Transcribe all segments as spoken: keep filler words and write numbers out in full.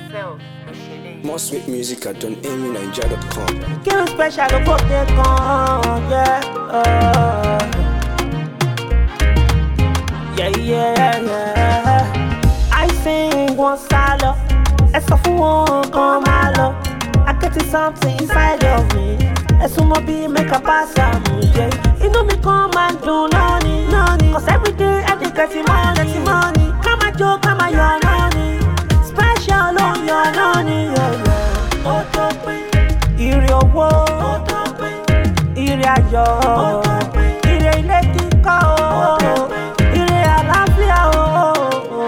yourself. More sweet music at don amy naija dot com. Give me special birthday con, yeah. Uh, yeah, yeah, yeah. I sing one solo, it's a fool come malo. I get something inside of me. It's a be make a pass on me, yeah. You know me come and do noni, noni. Cause every day I think get money, money. Come and joke, come and your noni. Special on your noni, yeah, yeah. Ire owó, ire ayọ̀, ire ilé kíkọ́, ire àlàáfíà o.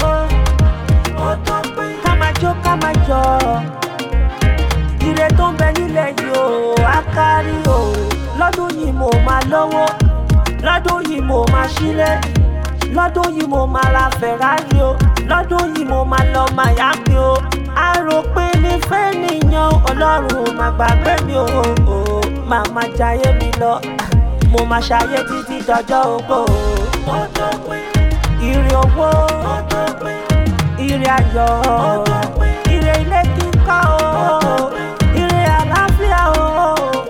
Ká máa jó, ká máa yọ̀, ire tó ń bẹ nílẹ̀ yìí o, á kárí o. Lọ́dún yìí mo máa lówó, lọ́dún yìí mo máa ṣílé, lọ́dún yìí mo máa ra Ferrari o, lọ́dún yìí mo máa lọ Miami o. A rò pé nífẹ̀ẹ́ nìyàn Ọlọ́run máa gbàgbé mi o, máa máa jayé mi lọ, mo máa ṣayé títí dọjọ́ ogbó. Ire owó, ire ayọ̀, ire ilé kíkọ́ o, ire àlàáfíà o.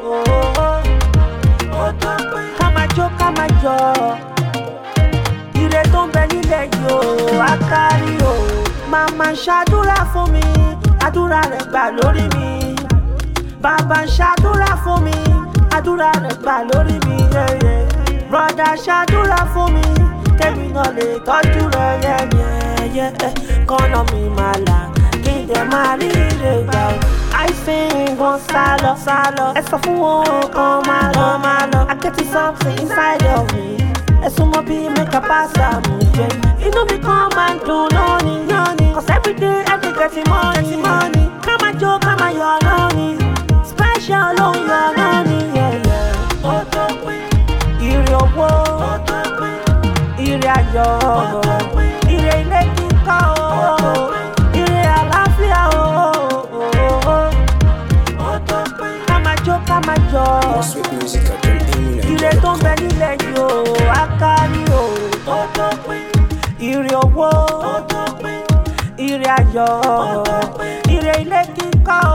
Ká máa jó, ká máa yọ̀, ire tó ń bẹ nílẹ̀ yìí o, á kárí o. Màmá ṣàdúrà fún mi, àdúrà rẹ̀ gbà lórí mi. Bàbá ṣàdúrà fún mi, àdúrà rẹ̀ gbà lórí mi. Brọ̀dá ṣàdúrà fún mi, kẹ́mi náà lè tọ́jú rẹ̀ yẹ́yẹ́. Kọ́nà mi máa là, kí n dẹ̀ máa rí ire gbà. I sing one sálọ, sálọ. Ẹ sọ fún wọn kan máa lọ, máa lọ. I get something inside of me. Ẹ̀sùn mọ́ bí make a pass àmú jẹ. Inú mi kan máa ń dùn lónìí, lónìí. Cause every day I dey get money, money. Ká máa jó, ká máa yọ̀ lónìí. Special ló ń yọ̀ lónìí, yeah, yeah. Ire owó, ire ayọ̀, ire ilé kíkọ́ o, ire àlàáfíà o. Ká máa jó, ká máa yọ̀. More sweet music at don amy naija Ire dot tó ń com. bẹ nílẹ̀ yìí o, á kárí o. Ire owó, ire ayọ̀, ire ilé kíkọ́